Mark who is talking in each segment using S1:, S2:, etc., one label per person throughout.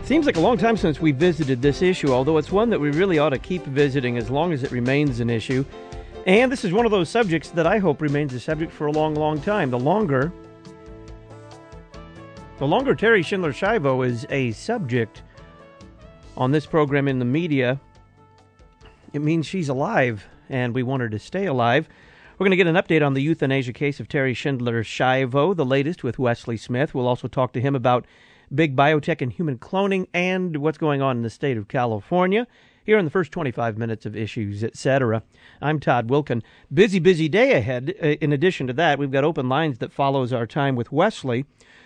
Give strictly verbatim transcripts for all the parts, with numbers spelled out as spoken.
S1: Seems like a long time since we visited this issue, although it's one that we really ought to keep visiting as long as it remains an issue. And this is one of those subjects that I hope remains a subject for a long, long time. The longer, the longer Terri Schindler Schiavo is a subject on this program in the media, it means she's alive, and we want her to stay alive. We're going to get an update on the euthanasia case of Terri Schindler Schiavo, the latest with Wesley Smith. We'll also talk to him about big biotech and human cloning and what's going on in the state of California here in the first twenty-five minutes of Issues, et cetera. I'm Todd Wilken. Busy, busy day ahead. In addition to that, we've got Open Lines that follows our time with Wesley.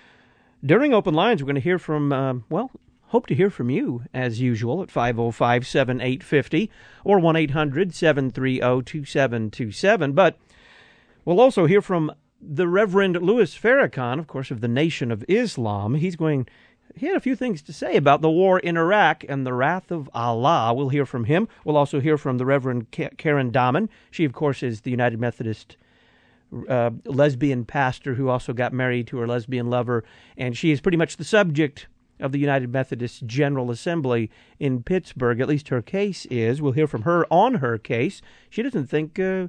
S1: During Open Lines, we're going to hear from, uh, well, hope to hear from you, as usual, at five oh five, seven eight five oh or one eight hundred, seven three zero, two seven two seven. But we'll also hear from the Reverend Louis Farrakhan, of course, of the Nation of Islam. He's going, he had a few things to say about the war in Iraq and the wrath of Allah. We'll hear from him. We'll also hear from the Reverend Karen Dahman. She, of course, is the United Methodist uh, lesbian pastor who also got married to her lesbian lover, and she is pretty much the subject of the United Methodist General Assembly in Pittsburgh. At least her case is. We'll hear from her on her case. She doesn't think uh,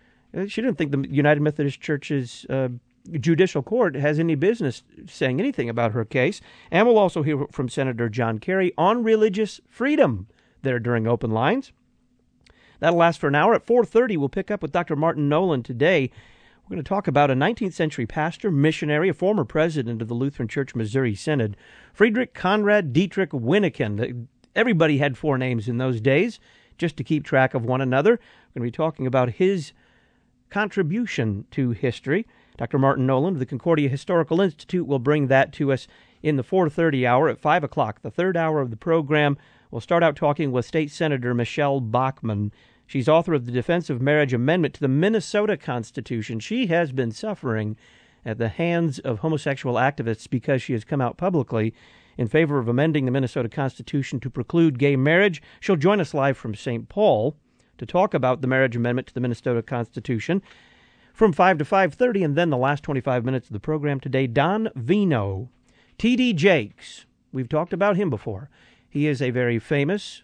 S1: she didn't think the United Methodist Church's uh, judicial court has any business saying anything about her case. And we'll also hear from Senator John Kerry on religious freedom there during Open Lines. That'll last for an hour. At four thirty, we'll pick up with Doctor Martin Nolan today. We're going to talk about a nineteenth century pastor, missionary, a former president of the Lutheran Church Missouri Synod, Friedrich Conrad Dietrich Winnekin. Everybody had four names in those days, just to keep track of one another. We're going to be talking about his contribution to history. Doctor Martin Nolan of the Concordia Historical Institute will bring that to us in the four thirty hour at five o'clock, the third hour of the program. We'll start out talking with State Senator Michelle Bachmann. She's author of the Defense of Marriage Amendment to the Minnesota Constitution. She has been suffering at the hands of homosexual activists because she has come out publicly in favor of amending the Minnesota Constitution to preclude gay marriage. She'll join us live from Saint Paul to talk about the marriage amendment to the Minnesota Constitution from five to five thirty, and then the last twenty-five minutes of the program today, Don Vino. T D Jakes, we've talked about him before. He is a very famous,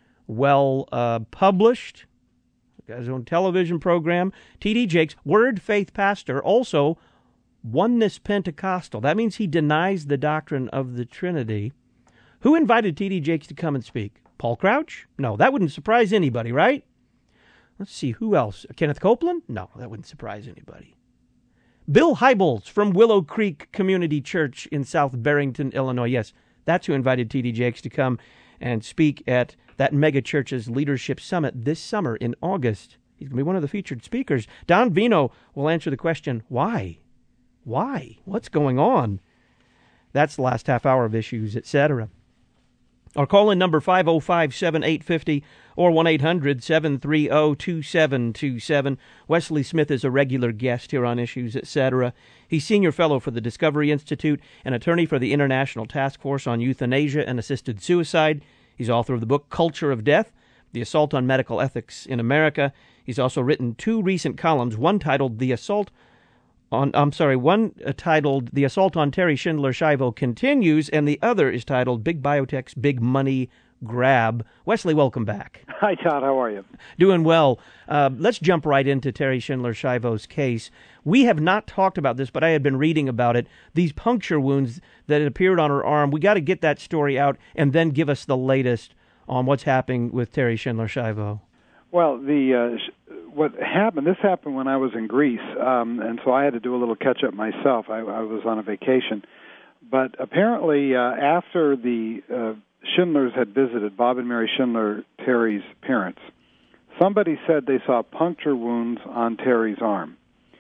S1: well-published, uh, got his own television program. T D Jakes, Word Faith pastor, also Oneness Pentecostal. That means he denies the doctrine of the Trinity. Who invited T D Jakes to come and speak? Paul Crouch? No, that wouldn't surprise anybody, right? Let's see, who else? Kenneth Copeland? No, that wouldn't surprise anybody. Bill Hybels from Willow Creek Community Church in South Barrington, Illinois. Yes, that's who invited T D Jakes to come and speak at that mega church's leadership summit this summer in August. He's going to be one of the featured speakers. Don Vino will answer the question, why? Why? What's going on? That's the last half hour of Issues, et cetera. Our call-in number five oh five, seven eight five oh or one eight hundred, seven three zero, two seven two seven. Wesley Smith is a regular guest here on Issues, et cetera. He's Senior Fellow for the Discovery Institute and attorney for the International Task Force on Euthanasia and Assisted Suicide. He's author of the book Culture of Death, The Assault on Medical Ethics in America. He's also written two recent columns, one titled The Assault on, I'm sorry, one uh, titled The Assault on Terri Schindler Schiavo Continues, and the other is titled Big Biotech's Big Money Grab. Wesley, welcome back.
S2: Hi, Todd. How are you?
S1: Doing well. Uh, let's jump right into Terri Schindler Schiavo's case. We have not talked about this, but I had been reading about it. These puncture wounds that had appeared on her arm, we got to get that story out and then give us the latest on what's happening with Terri Schindler Schiavo.
S2: Well, the uh, what happened, this happened when I was in Greece, um, and so I had to do a little catch-up myself. I, I was on a vacation. But apparently, uh, after the uh, Schindlers had visited, Bob and Mary Schindler, Terri's parents, somebody said they saw puncture wounds on Terri's arm.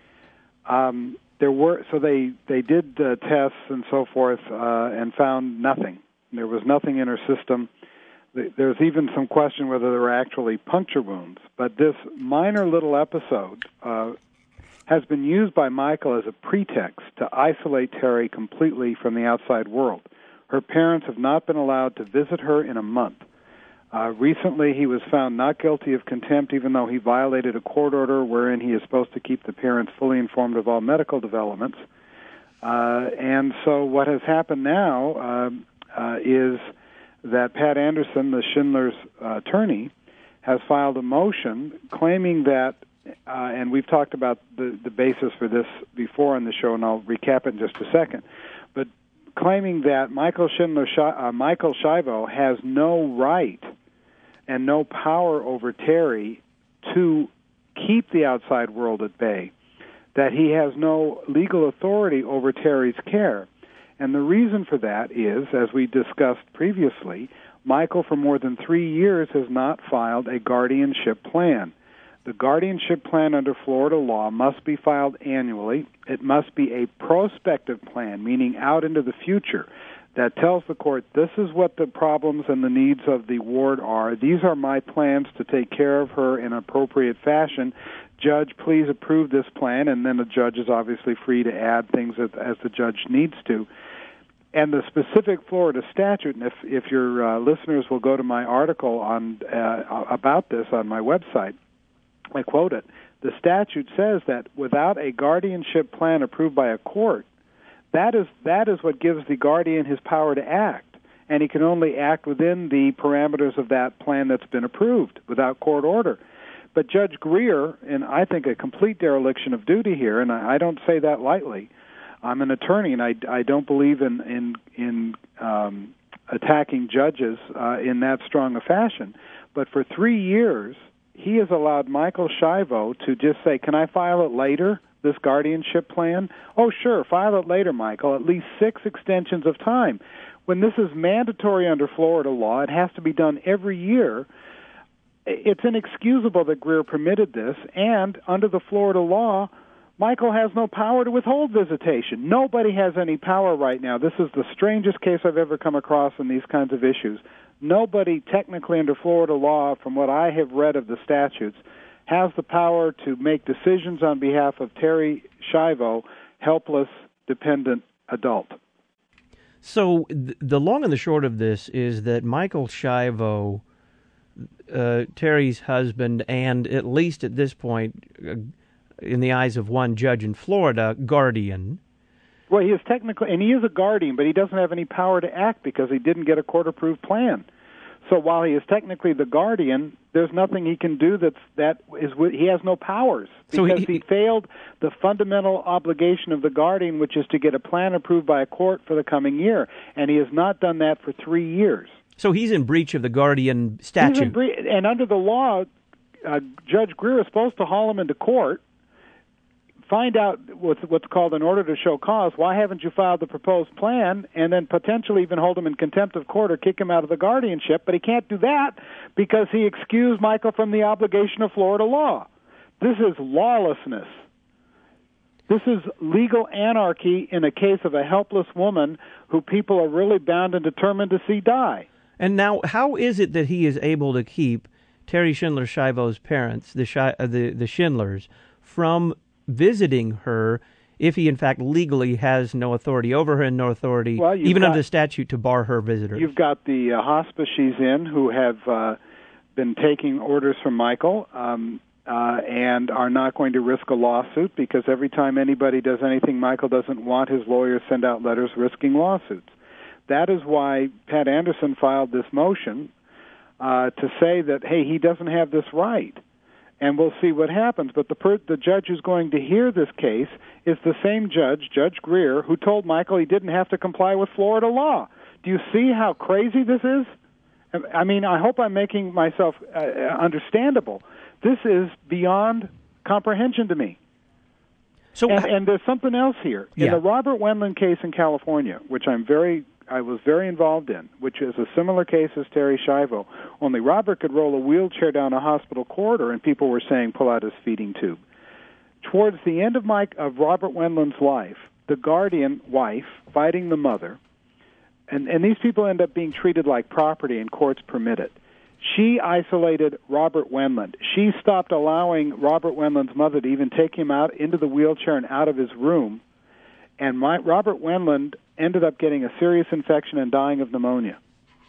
S2: Um, there were so they they did uh, tests and so forth uh, and found nothing. There was nothing in her system. There's even some question whether there were actually puncture wounds. But this minor little episode uh, has been used by Michael as a pretext to isolate Terri completely from the outside world. Her parents have not been allowed to visit her in a month. Uh, recently, he was found not guilty of contempt, even though he violated a court order wherein he is supposed to keep the parents fully informed of all medical developments. Uh, and so what has happened now uh, uh, is that Pat Anderson, the Schindler's uh, attorney, has filed a motion claiming that, uh, and we've talked about the, the basis for this before on the show, and I'll recap it in just a second, but claiming that Michael Schindler, uh, Michael Schiavo has no right and no power over Terry to keep the outside world at bay, that he has no legal authority over Terry's care. And the reason for that is, as we discussed previously, Michael for more than three years has not filed a guardianship plan. The guardianship plan under Florida law must be filed annually. It must be a prospective plan, meaning out into the future, that tells the court, this is what the problems and the needs of the ward are. These are my plans to take care of her in appropriate fashion. Judge, please approve this plan, and then the judge is obviously free to add things as, as the judge needs to. And the specific Florida statute, and if, if your uh, listeners will go to my article on uh, about this on my website, I quote it, the statute says that without a guardianship plan approved by a court, that is that is what gives the guardian his power to act, and he can only act within the parameters of that plan that's been approved without court order. But Judge Greer, and I think a complete dereliction of duty here, and I, I don't say that lightly. I'm an attorney, and I, I don't believe in in in um, attacking judges uh, in that strong a fashion. But for three years, he has allowed Michael Schiavo to just say, "Can I file it later? This guardianship plan? Oh, sure, file it later, Michael. At least six extensions of time. When this is mandatory under Florida law, it has to be done every year. It's inexcusable that Greer permitted this, and under the Florida law, Michael has no power to withhold visitation. Nobody has any power right now. This is the strangest case I've ever come across in these kinds of issues. Nobody technically under Florida law, from what I have read of the statutes, has the power to make decisions on behalf of Terry Schiavo, helpless, dependent adult.
S1: So th- the long and the short of this is that Michael Schiavo, uh, Terry's husband, and at least at this point, uh, in the eyes of one judge in Florida, guardian.
S2: Well, he is technically, and he is a guardian, but he doesn't have any power to act because he didn't get a court-approved plan. So while he is technically the guardian, there's nothing he can do that's that is he has no powers because so he, he failed the fundamental obligation of the guardian, which is to get a plan approved by a court for the coming year, and he has not done that for three years.
S1: So he's in breach of the guardian statute.
S2: He's in bre- and under the law, uh, Judge Greer is supposed to haul him into court, find out what's, what's called an order to show cause. Why haven't you filed the proposed plan? And then potentially even hold him in contempt of court or kick him out of the guardianship. But he can't do that because he excused Michael from the obligation of Florida law. This is lawlessness. This is legal anarchy in a case of a helpless woman who people are really bound and determined to see die.
S1: And now, how is it that he is able to keep Terry Schindler Schiavo's parents, the, Sch- uh, the, the Schindlers, from visiting her if he, in fact, legally has no authority over her and no authority,
S2: well,
S1: even
S2: got,
S1: under the statute, to bar her visitors?
S2: You've got the uh, hospice she's in who have uh, been taking orders from Michael um, uh, and are not going to risk a lawsuit because every time anybody does anything Michael doesn't want, his lawyers send out letters risking lawsuits. That is why Pat Anderson filed this motion uh, to say that, hey, he doesn't have this right. And we'll see what happens. But the per- the judge who's going to hear this case is the same judge, Judge Greer, who told Michael he didn't have to comply with Florida law. Do you see how crazy this is? I mean, I hope I'm making myself uh, understandable. This is beyond comprehension to me. So, and, and there's something else here. In
S1: yeah.
S2: the Robert Wendland case in California, which I'm very I was very involved in, which is a similar case as Terry Schiavo. Only Robert could roll a wheelchair down a hospital corridor, and people were saying, pull out his feeding tube. Towards the end of, Mike, of Robert Wendland's life, the guardian wife fighting the mother, and, and these people end up being treated like property, and courts permit it. She isolated Robert Wendland. She stopped allowing Robert Wendland's mother to even take him out into the wheelchair and out of his room, and my, Robert Wendland ended up getting a serious infection and dying of pneumonia.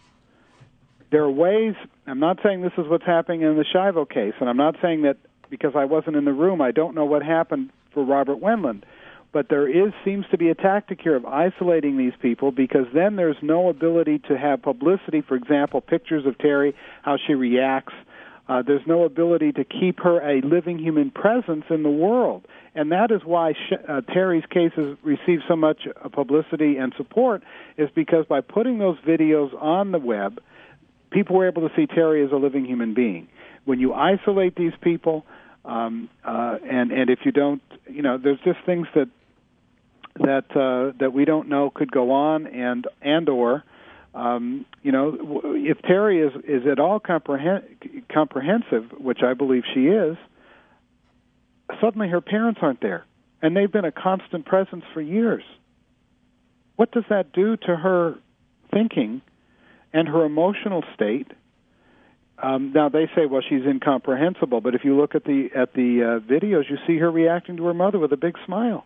S2: There are ways, I'm not saying this is what's happening in the Schiavo case, and I'm not saying that because I wasn't in the room, I don't know what happened for Robert Wendland. But there is seems to be a tactic here of isolating these people, because then there's no ability to have publicity. For example, pictures of Terry, how she reacts. Uh, there's no ability to keep her a living human presence in the world. And that is why Sh- uh, Terry's cases receive so much uh, publicity and support, is because by putting those videos on the web, people were able to see Terry as a living human being. When you isolate these people, um, uh, and, and if you don't, you know, there's just things that that uh, that we don't know could go on, and and or um, you know, if Terry is is at all comprehen- comprehensive, which I believe she is, suddenly her parents aren't there, and they've been a constant presence for years. What does that do to her thinking and her emotional state? Um, now they say, well, she's incomprehensible, but if you look at the at the uh, videos, you see her reacting to her mother with a big smile.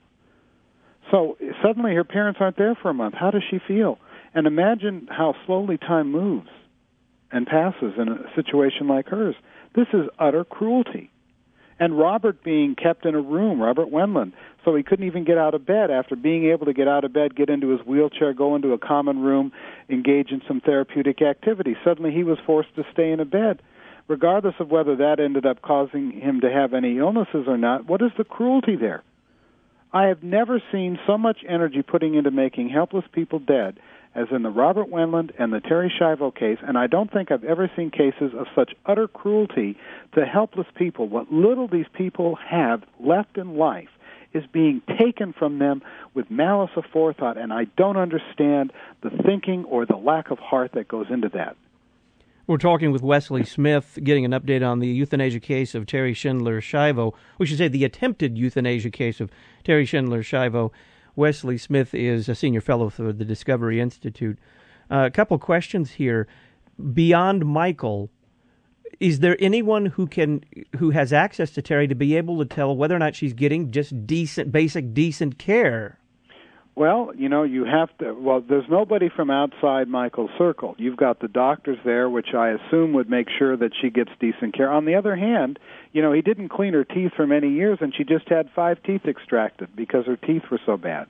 S2: So suddenly her parents aren't there for a month. How does she feel? And imagine how slowly time moves and passes in a situation like hers. This is utter cruelty. And Robert being kept in a room, Robert Wendland, so he couldn't even get out of bed after being able to get out of bed, get into his wheelchair, go into a common room, engage in some therapeutic activity. Suddenly he was forced to stay in a bed. Regardless of whether that ended up causing him to have any illnesses or not, what is the cruelty there? I have never seen so much energy putting into making helpless people dead as in the Robert Wendland and the Terri Schiavo case, and I don't think I've ever seen cases of such utter cruelty to helpless people. What little these people have left in life is being taken from them with malice aforethought, and I don't understand the thinking or the lack of heart that goes into that.
S1: We're talking with Wesley Smith, getting an update on the euthanasia case of Terri Schindler Schiavo. We should say the attempted euthanasia case of Terri Schindler Schiavo. Wesley Smith is a senior fellow for the Discovery Institute. Uh, a couple questions here. Beyond Michael, is there anyone who can who has access to Terri to be able to tell whether or not she's getting just decent, basic, decent care?
S2: Well, you know, you have to, well, there's nobody from outside Michael's circle. You've got the doctors there, which I assume would make sure that she gets decent care. On the other hand, you know, he didn't clean her teeth for many years, and she just had five teeth extracted because her teeth were so bad.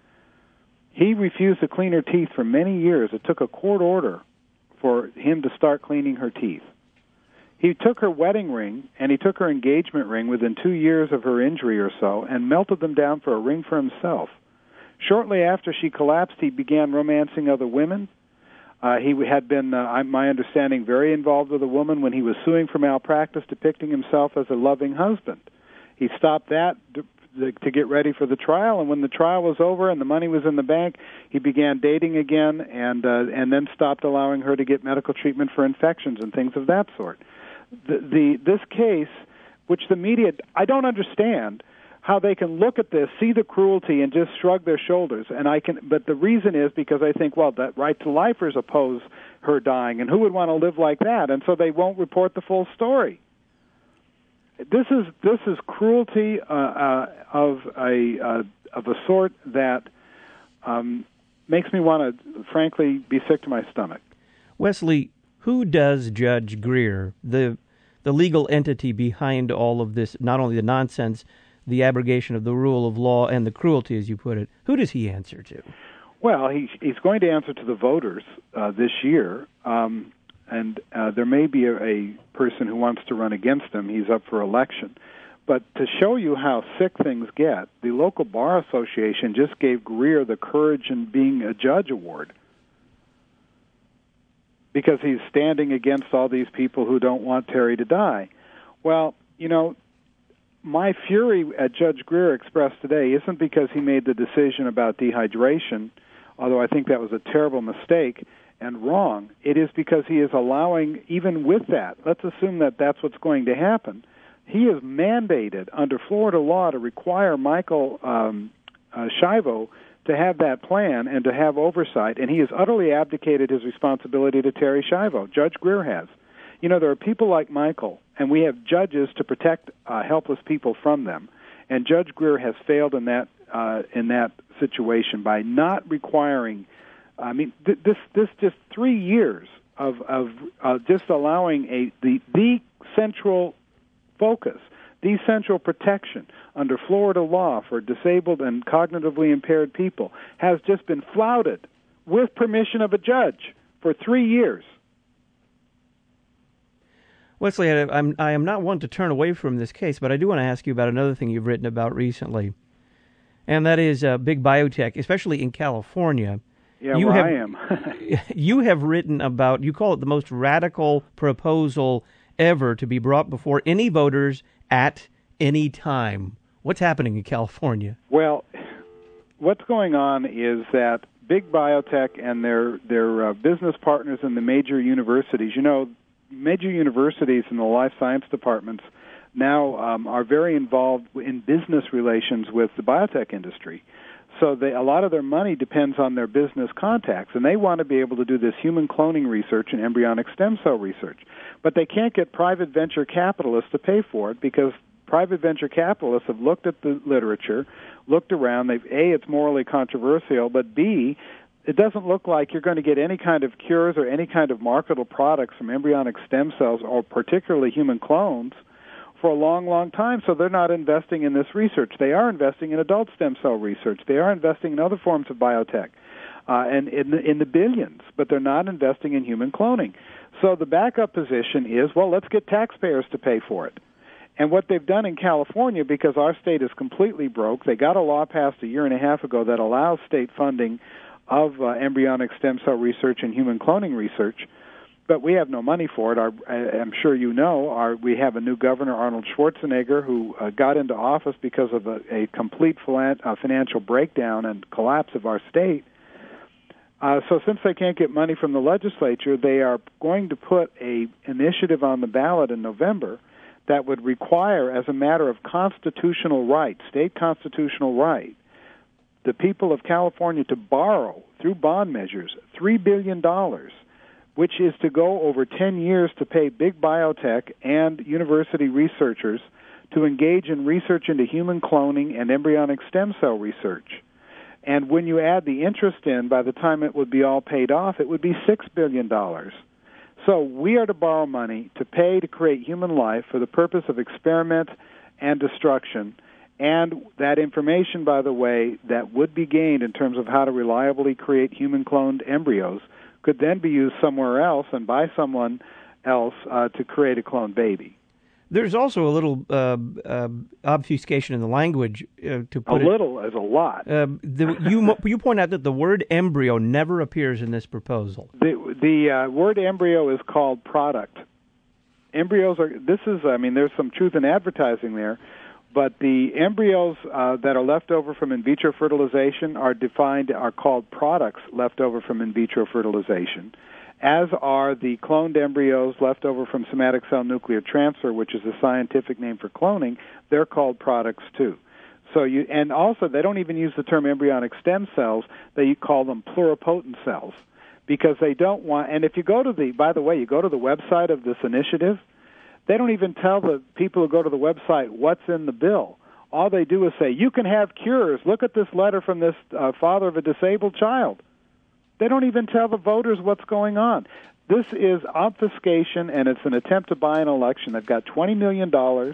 S2: He refused to clean her teeth for many years. It took a court order for him to start cleaning her teeth. He took her wedding ring, and he took her engagement ring within two years of her injury or so, and melted them down for a ring for himself. Shortly after she collapsed, he began romancing other women. Uh, he had been, uh, my understanding, very involved with a woman when he was suing for malpractice, depicting himself as a loving husband. He stopped that to, to get ready for the trial, and when the trial was over and the money was in the bank, he began dating again, and uh, and then stopped allowing her to get medical treatment for infections and things of that sort. The, the this case, which the media, I don't understand how they can look at this, see the cruelty, and just shrug their shoulders. And I can, but the reason is because I think, well, that right to lifers oppose her dying, and who would want to live like that? And so they won't report the full story. This is this is cruelty uh, uh, of a uh, of a sort that um, makes me want to, frankly, be sick to my stomach.
S1: Wesley, who does Judge Greer, the the legal entity behind all of this, not only the nonsense, the abrogation of the rule of law, and the cruelty, as you put it, who does he answer to?
S2: Well, he, he's going to answer to the voters uh, this year, um, and uh, there may be a, a person who wants to run against him. He's up for election. But to show you how sick things get, the local bar association just gave Greer the Courage in Being a Judge award because he's standing against all these people who don't want Terry to die. Well, you know, my fury at Judge Greer expressed today isn't because he made the decision about dehydration, although I think that was a terrible mistake and wrong. It is because he is allowing, even with that, let's assume that that's what's going to happen, he is mandated under Florida law to require Michael um, uh, Schiavo to have that plan and to have oversight, and he has utterly abdicated his responsibility to Terri Schiavo. Judge Greer has. You know, there are people like Michael, and we have judges to protect uh, helpless people from them. And Judge Greer has failed in that uh, in that situation by not requiring. I mean, th- this this just three years of of uh, just allowing a the the central focus, Decentral protection under Florida law for disabled and cognitively impaired people has just been flouted with permission of a judge for three years.
S1: Wesley, I, I'm, I am not one to turn away from this case, but I do want to ask you about another thing you've written about recently, and that is uh, big biotech, especially in California.
S2: Yeah,
S1: you
S2: where
S1: have,
S2: I am.
S1: You have written about, you call it the most radical proposal ever to be brought before any voters at any time. What's happening in California?
S2: Well, what's going on is that big biotech and their their uh, business partners in the major universities, you know, major universities and the life science departments now um, are very involved in business relations with the biotech industry. So they, a lot of their money depends on their business contacts, and they want to be able to do this human cloning research and embryonic stem cell research. But they can't get private venture capitalists to pay for it because private venture capitalists have looked at the literature, looked around. They've, A, it's morally controversial, but B, it doesn't look like you're going to get any kind of cures or any kind of marketable products from embryonic stem cells, or particularly human clones, for a long, long time. So they're not investing in this research. They are investing in adult stem cell research. They are investing in other forms of biotech, uh, and in the, in the billions, but they're not investing in human cloning. So the backup position is, well, let's get taxpayers to pay for it. And what they've done in California, because our state is completely broke, they got a law passed a year and a half ago that allows state funding of uh, embryonic stem cell research and human cloning research, but we have no money for it. Our, I'm sure you know, our, we have a new governor, Arnold Schwarzenegger, who uh, got into office because of a, a complete filan- uh, financial breakdown and collapse of our state. Uh, so since they can't get money from the legislature, they are going to put a initiative on the ballot in November that would require, as a matter of constitutional right, state constitutional right, the people of California to borrow, through bond measures, three billion dollars, which is to go over ten years to pay big biotech and university researchers to engage in research into human cloning and embryonic stem cell research. And when you add the interest in, by the time it would be all paid off, it would be six billion dollars. So we are to borrow money to pay to create human life for the purpose of experiment and destruction. And that information, by the way, that would be gained in terms of how to reliably create human-cloned embryos could then be used somewhere else and by someone else uh, to create a cloned baby.
S1: There's also a little uh, uh, obfuscation in the language. Uh, to put
S2: a
S1: it,
S2: little is a lot.
S1: Uh, the, you you point out that the word embryo never appears in this proposal.
S2: The the uh, word embryo is called product. Embryos are. This is. I mean, there's some truth in advertising there, but the embryos uh, that are left over from in vitro fertilization are defined are called products left over from in vitro fertilization, as are the cloned embryos left over from somatic cell nuclear transfer, which is a scientific name for cloning. They're called products too. So you, and also they don't even use the term embryonic stem cells. They call them pluripotent cells because they don't want. And if you go to the, by the way, you go to the website of this initiative, they don't even tell the people who go to the website what's in the bill. All they do is say, you can have cures. Look at this letter from this uh, father of a disabled child. They don't even tell the voters what's going on. This is obfuscation, and it's an attempt to buy an election. They've got twenty million dollars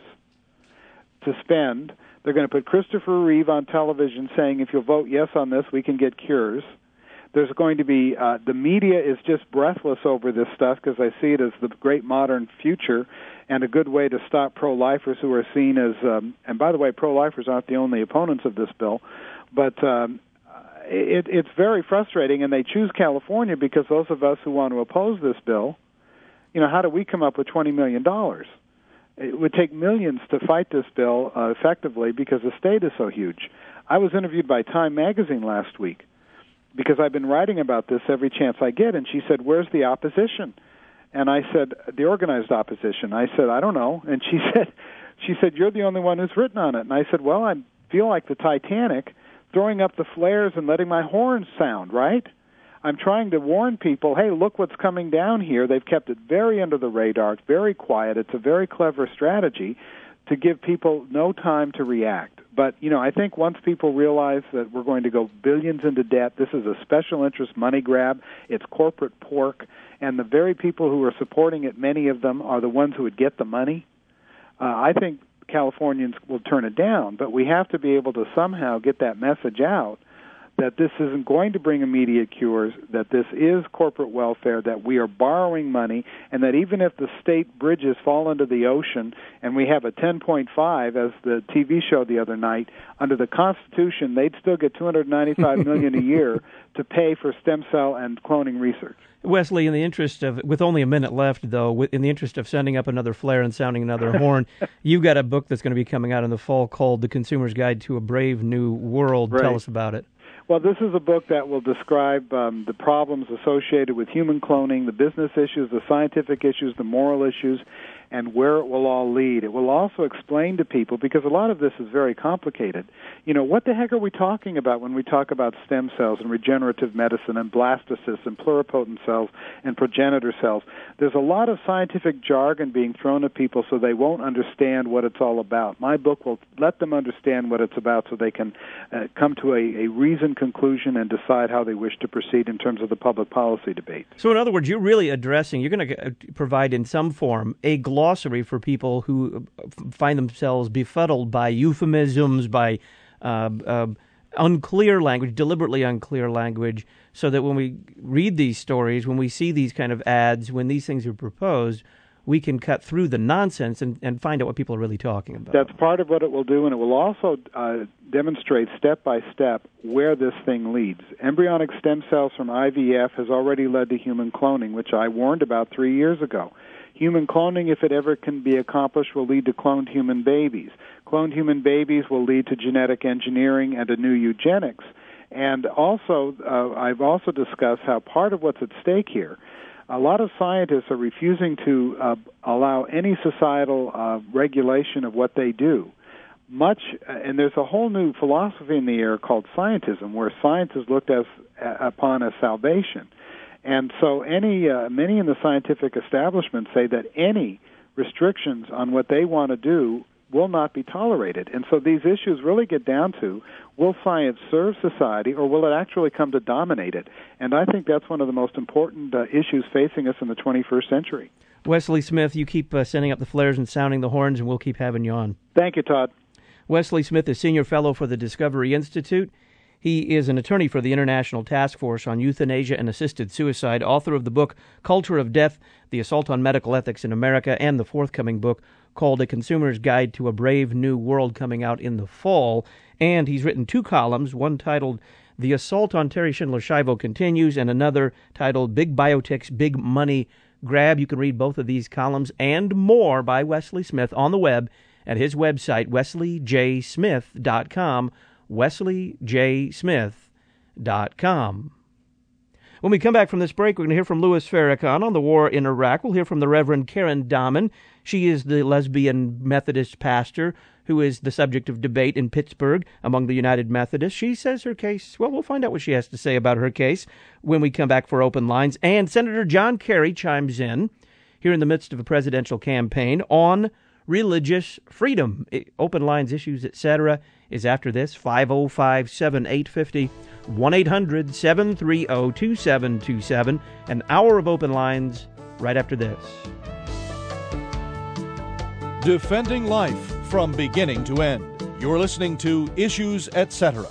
S2: to spend. They're going to put Christopher Reeve on television saying, if you'll vote yes on this, we can get cures. There's going to be, uh, the media is just breathless over this stuff because I see it as the great modern future and a good way to stop pro-lifers who are seen as, um, and by the way, pro-lifers aren't the only opponents of this bill, but um, it, it's very frustrating, and they choose California because those of us who want to oppose this bill, you know, how do we come up with twenty million dollars? It would take millions to fight this bill uh, effectively because the state is so huge. I was interviewed by Time magazine last week because I've been writing about this every chance I get, and she said, where's the opposition? And I said, the organized opposition. I said, I don't know. And she said, she said, you're the only one who's written on it. And I said, well, I feel like the Titanic, throwing up the flares and letting my horns sound, right? I'm trying to warn people, hey, look what's coming down here. They've kept it very under the radar. It's very quiet. It's a very clever strategy to give people no time to react. But, you know, I think once people realize that we're going to go billions into debt, this is a special interest money grab. It's corporate pork. And the very people who are supporting it, many of them, are the ones who would get the money. Uh, I think Californians will turn it down, but we have to be able to somehow get that message out that this isn't going to bring immediate cures, that this is corporate welfare, that we are borrowing money, and that even if the state bridges fall into the ocean and we have a ten point five, as the T V showed the other night, under the Constitution, they'd still get two hundred ninety-five million dollars a year to pay for stem cell and cloning research.
S1: Wesley, in the interest of, with only a minute left, though, in the interest of sending up another flare and sounding another horn, you've got a book that's going to be coming out in the fall called The Consumer's Guide to a Brave New World.
S2: Right.
S1: Tell us about it.
S2: Well, this is a book that will describe um, the problems associated with human cloning, the business issues, the scientific issues, the moral issues, and where it will all lead. It will also explain to people, because a lot of this is very complicated, you know, what the heck are we talking about when we talk about stem cells and regenerative medicine and blastocysts and pluripotent cells and progenitor cells? There's a lot of scientific jargon being thrown at people so they won't understand what it's all about. My book will let them understand what it's about so they can uh, come to a, a reasoned conclusion and decide how they wish to proceed in terms of the public policy debate.
S1: So in other words, you're really addressing, you're going to provide in some form a glossary for people who find themselves befuddled by euphemisms, by uh, uh, unclear language, deliberately unclear language, so that when we read these stories, when we see these kind of ads, when these things are proposed, we can cut through the nonsense and, and find out what people are really talking about.
S2: That's part of what it will do, and it will also uh, demonstrate step by step where this thing leads. Embryonic stem cells from I V F has already led to human cloning, which I warned about three years ago. Human cloning, if it ever can be accomplished, will lead to cloned human babies. Cloned human babies will lead to genetic engineering and a new eugenics. And also, uh, I've also discussed how part of what's at stake here, a lot of scientists are refusing to uh, allow any societal uh, regulation of what they do. Much, and there's a whole new philosophy in the air called scientism, where science is looked as, uh, upon as salvation. And so any uh, many in the scientific establishment say that any restrictions on what they want to do will not be tolerated. And so these issues really get down to, will science serve society or will it actually come to dominate it? And I think that's one of the most important uh, issues facing us in the twenty-first century.
S1: Wesley Smith, you keep uh, sending up the flares and sounding the horns, and we'll keep having you on.
S2: Thank you, Todd.
S1: Wesley Smith is Senior Fellow for the Discovery Institute. He is an attorney for the International Task Force on Euthanasia and Assisted Suicide, author of the book Culture of Death, The Assault on Medical Ethics in America, and the forthcoming book called A Consumer's Guide to a Brave New World, coming out in the fall. And he's written two columns, one titled The Assault on Terry Schindler-Schiavo Continues, and another titled Big Biotech's Big Money Grab. You can read both of these columns and more by Wesley Smith on the web at his website, wesley j smith dot com, wesley j smith dot com. When we come back from this break, we're going to hear from Louis Farrakhan on the war in Iraq. We'll hear from the Reverend Karen Dahman. She is the lesbian Methodist pastor who is the subject of debate in Pittsburgh among the United Methodists. She says her case, well, we'll find out what she has to say about her case when we come back for Open Lines. And Senator John Kerry chimes in here in the midst of a presidential campaign on religious freedom. Open Lines, issues, et cetera is after this. five oh five, seven eight five oh, one eight hundred, seven three oh, two seven two seven. An hour of Open Lines right after this.
S3: Defending life from beginning to end. You're listening to Issues, et cetera.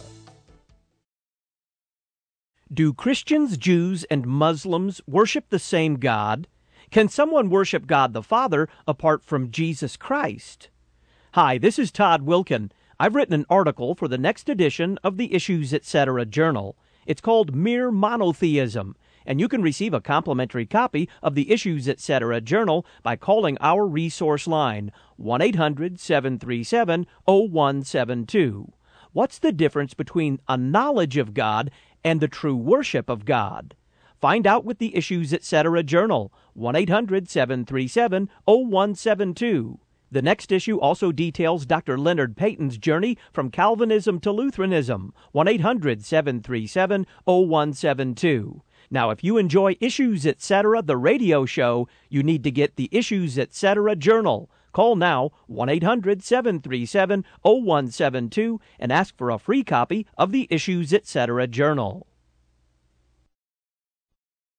S1: Do Christians, Jews, and Muslims worship the same God? Can someone worship God the Father apart from Jesus Christ? Hi, this is Todd Wilkin. I've written an article for the next edition of the Issues, et cetera journal. It's called Mere Monotheism, and you can receive a complimentary copy of the Issues, et cetera journal by calling our resource line, one eight hundred, seven three seven, oh one seven two. What's the difference between a knowledge of God and the true worship of God? Find out with the Issues, et cetera journal, one eight hundred, seven three seven, oh one seven two. The next issue also details Doctor Leonard Payton's journey from Calvinism to Lutheranism, one eight hundred, seven three seven, oh one seven two. Now, if you enjoy Issues, et cetera, the radio show, you need to get the Issues, et cetera journal. Call now, one eight hundred, seven three seven, oh one seven two, and ask for a free copy of the Issues, et cetera journal.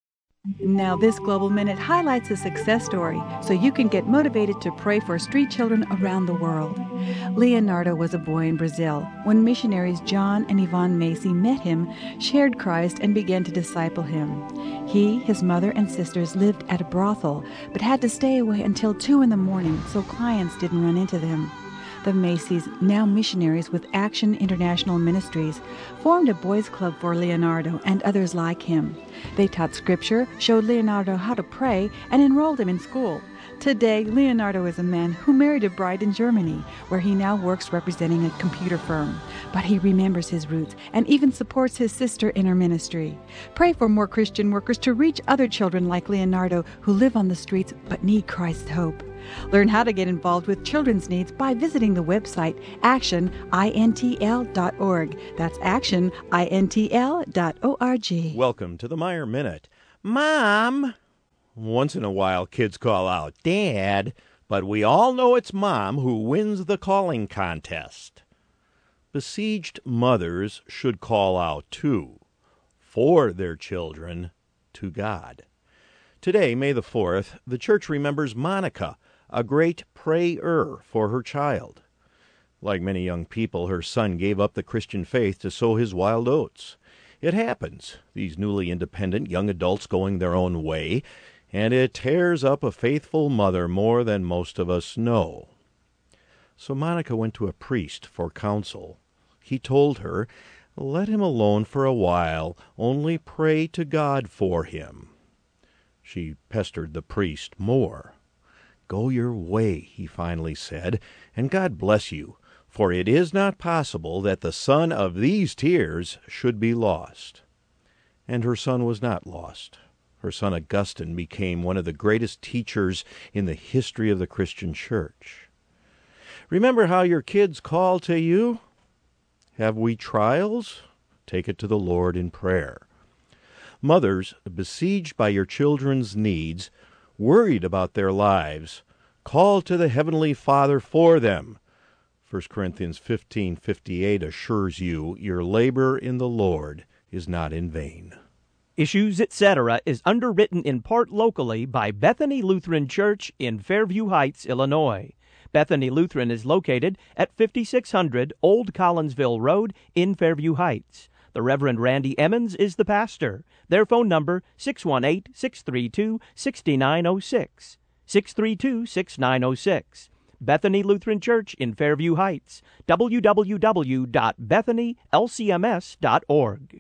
S4: Now, this Global Minute highlights a success story so you can get motivated to pray for street children around the world. Leonardo was a boy in Brazil when missionaries John and Yvonne Macy met him, shared Christ, and began to disciple him. He, his mother, and sisters lived at a brothel, but had to stay away until two in the morning so clients didn't run into them. The Macys, now missionaries with Action International Ministries, formed a boys' club for Leonardo and others like him. They taught scripture, showed Leonardo how to pray, and enrolled him in school. Today, Leonardo is a man who married a bride in Germany, where he now works representing a computer firm. But he remembers his roots and even supports his sister in her ministry. Pray for more Christian workers to reach other children like Leonardo who live on the streets but need Christ's hope. Learn how to get involved with children's needs by visiting the website action intl dot org. That's action intl dot org.
S5: Welcome to the Meyer Minute. Mom! Once in a while, kids call out, Dad, but we all know it's Mom who wins the calling contest. Besieged mothers should call out, too, for their children, to God. Today, May the fourth, the church remembers Monica, a great prayer for her child. Like many young people, her son gave up the Christian faith to sow his wild oats. It happens, these newly independent young adults going their own way, and it tears up a faithful mother more than most of us know. So Monica went to a priest for counsel. He told her, let him alone for a while, only pray to God for him. She pestered the priest more. Go your way, he finally said, and God bless you, for it is not possible that the son of these tears should be lost. And her son was not lost. Her son Augustine became one of the greatest teachers in the history of the Christian church. Remember how your kids call to you? Have we trials? Take it to the Lord in prayer. Mothers, besieged by your children's needs, worried about their lives, call to the Heavenly Father for them. First Corinthians fifteen fifty-eight assures you your labor in the Lord is not in vain.
S1: Issues, et cetera is underwritten in part locally by Bethany Lutheran Church in Fairview Heights, Illinois. Bethany Lutheran is located at fifty-six hundred Old Collinsville Road in Fairview Heights. The Reverend Randy Emmons is the pastor. Their phone number, six one eight, six three two, six nine zero six, six three two, six nine zero six. Bethany Lutheran Church in Fairview Heights, w w w dot bethany l c m s dot org.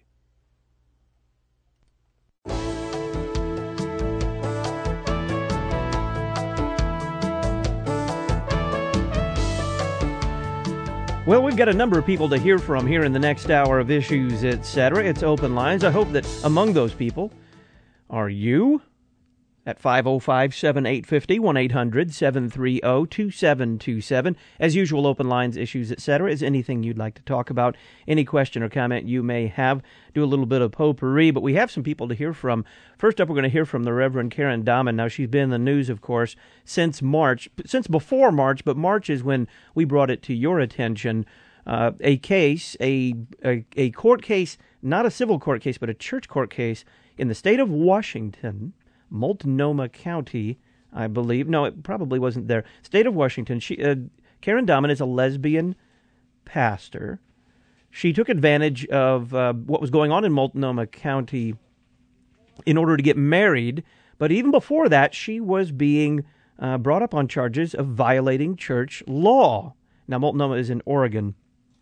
S1: Well, we've got a number of people to hear from here in the next hour of Issues, et cetera. It's open lines. I hope that among those people are you at five oh five, seven eight five oh, one eight hundred, seven three zero, two seven two seven. As usual, open lines, issues, et cetera is anything you'd like to talk about, any question or comment you may have. Do a little bit of potpourri, but we have some people to hear from. First up, we're going to hear from the Reverend Karen Dahman. Now, she's been in the news, of course, since March, since before March, but March is when we brought it to your attention. Uh, a case, a, a a court case, not a civil court case, but a church court case in the state of Washington, Multnomah County, I believe. No, it probably wasn't there. State of Washington. She, uh, Karen Dahman is a lesbian pastor. She took advantage of uh, what was going on in Multnomah County in order to get married. But even before that, she was being uh, brought up on charges of violating church law. Now, Multnomah is in Oregon.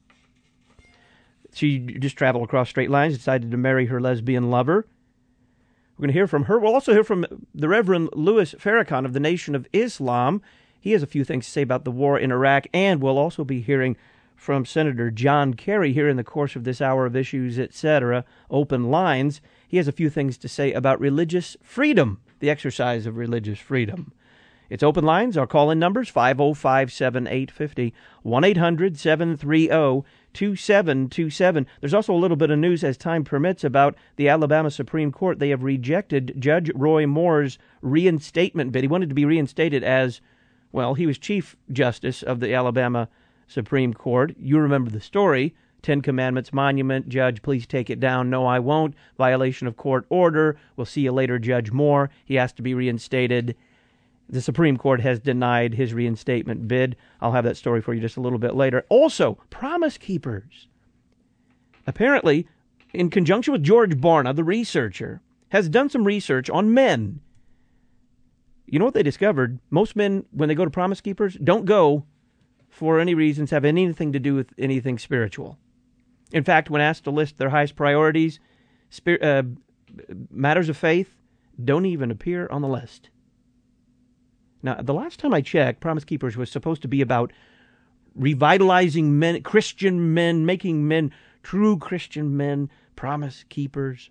S1: She just traveled across state lines, decided to marry her lesbian lover. We're going to hear from her. We'll also hear from the Reverend Louis Farrakhan of the Nation of Islam. He has a few things to say about the war in Iraq, and we'll also be hearing from Senator John Kerry here in the course of this hour of Issues, et cetera, Open Lines. He has a few things to say about religious freedom, the exercise of religious freedom. It's Open Lines. Our call-in numbers, five oh five, seven eight five oh, one eight hundred, seven three zero, two seven two seven. There's also a little bit of news, as time permits, about the Alabama Supreme Court. They have rejected Judge Roy Moore's reinstatement bid. He wanted to be reinstated as, well, he was Chief Justice of the Alabama Supreme Court. You remember the story. Ten Commandments monument. Judge, please take it down. No, I won't. Violation of court order. We'll see you later, Judge Moore. He has to be reinstated. The Supreme Court has denied his reinstatement bid. I'll have that story for you just a little bit later. Also, Promise Keepers. Apparently, in conjunction with George Barna, the researcher, has done some research on men. You know what they discovered? Most men, when they go to Promise Keepers, don't go for any reasons have anything to do with anything spiritual. In fact, when asked to list their highest priorities, spir- uh, matters of faith don't even appear on the list. Now, the last time I checked, Promise Keepers was supposed to be about revitalizing men, Christian men, making men true Christian men, Promise Keepers.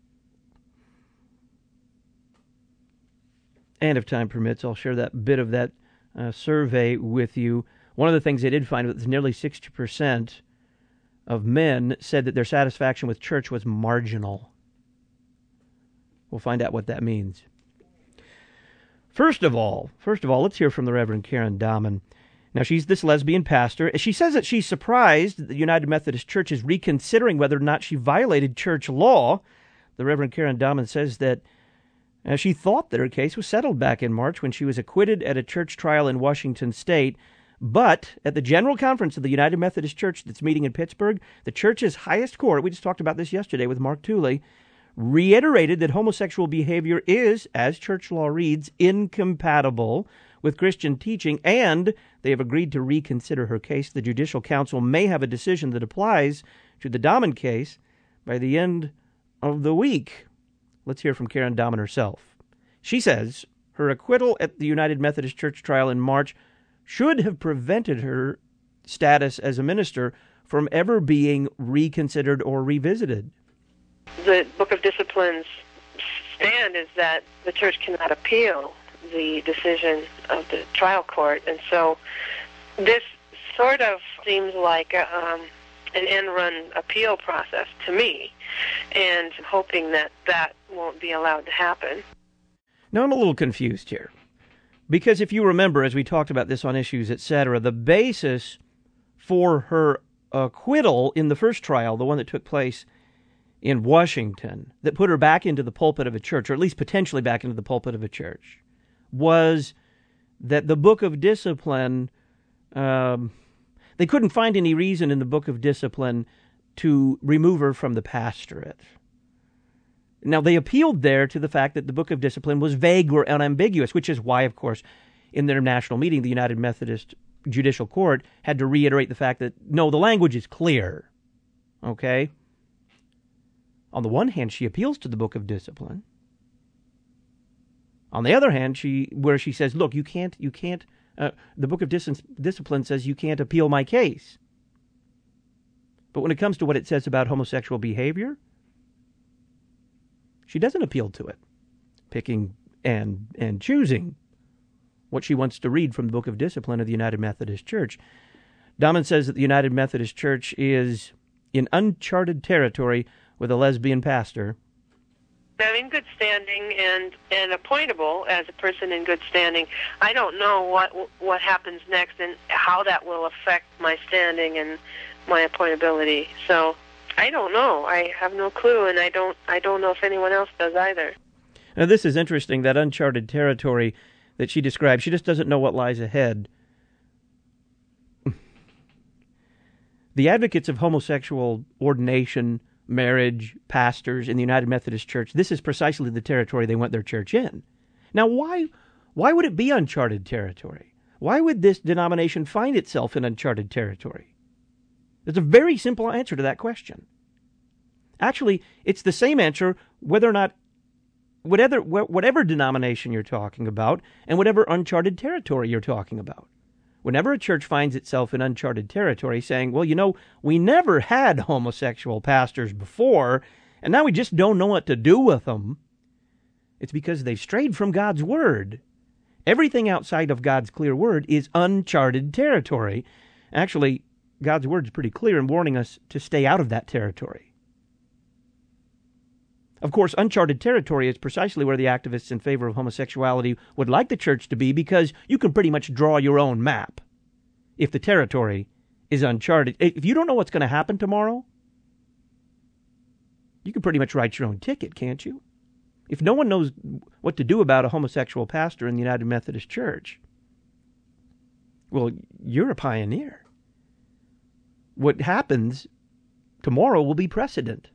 S1: And if time permits, I'll share that bit of that uh, survey with you. One of the things they did find was nearly sixty percent of men said that their satisfaction with church was marginal. We'll find out what that means. First of all, first of all, let's hear from the Reverend Karen Dahman. Now, she's this lesbian pastor. She says that she's surprised that the United Methodist Church is reconsidering whether or not she violated church law. The Reverend Karen Dahman says that uh, she thought that her case was settled back in March when she was acquitted at a church trial in Washington State. But at the General Conference of the United Methodist Church that's meeting in Pittsburgh, the church's highest court, we just talked about this yesterday with Mark Tooley, reiterated that homosexual behavior is, as church law reads, incompatible with Christian teaching, and they have agreed to reconsider her case. The Judicial Council may have a decision that applies to the Dahman case by the end of the week. Let's hear from Karen Dahman herself. She says her acquittal at the United Methodist Church trial in March should have prevented her status as a minister from ever being reconsidered or revisited.
S6: The Book of Discipline's stand is that the church cannot appeal the decision of the trial court, and so this sort of seems like a, um, an end-run appeal process to me, and hoping that that won't be allowed to happen.
S1: Now, I'm a little confused here, because if you remember, as we talked about this on Issues, et cetera, the basis for her acquittal in the first trial, the one that took place in Washington, that put her back into the pulpit of a church, or at least potentially back into the pulpit of a church, was that the Book of Discipline, um, they couldn't find any reason in the Book of Discipline to remove her from the pastorate. Now, they appealed there to the fact that the Book of Discipline was vague or unambiguous, which is why, of course, in their national meeting, the United Methodist Judicial Court had to reiterate the fact that, no, the language is clear. Okay? On the one hand, she appeals to the Book of Discipline. On the other hand, she where she says, look, you can't, you can't, uh, the Book of Dis- Discipline says you can't appeal my case. But when it comes to what it says about homosexual behavior, she doesn't appeal to it, picking and and choosing what she wants to read from the Book of Discipline of the United Methodist Church. Dahman says that the United Methodist Church is in uncharted territory with a lesbian pastor.
S6: I'm in good standing and, and appointable as a person in good standing. I don't know what what happens next and how that will affect my standing and my appointability. So I don't know. I have no clue, and I don't I don't know if anyone else does either.
S1: Now, this is interesting, that uncharted territory that she described. She just doesn't know what lies ahead. The advocates of homosexual ordination, marriage, pastors in the United Methodist Church, this is precisely the territory they want their church in. Now, why why would it be uncharted territory? Why would this denomination find itself in uncharted territory? There's a very simple answer to that question. Actually, it's the same answer whether or not, whatever, whatever denomination you're talking about and whatever uncharted territory you're talking about. Whenever a church finds itself in uncharted territory saying, well, you know, we never had homosexual pastors before, and now we just don't know what to do with them, it's because they've strayed from God's Word. Everything outside of God's clear Word is uncharted territory. Actually, God's Word is pretty clear in warning us to stay out of that territory. Of course, uncharted territory is precisely where the activists in favor of homosexuality would like the church to be, because you can pretty much draw your own map if the territory is uncharted. If you don't know what's going to happen tomorrow, you can pretty much write your own ticket, can't you? If no one knows what to do about a homosexual pastor in the United Methodist Church, well, you're a pioneer. What happens tomorrow will be precedent.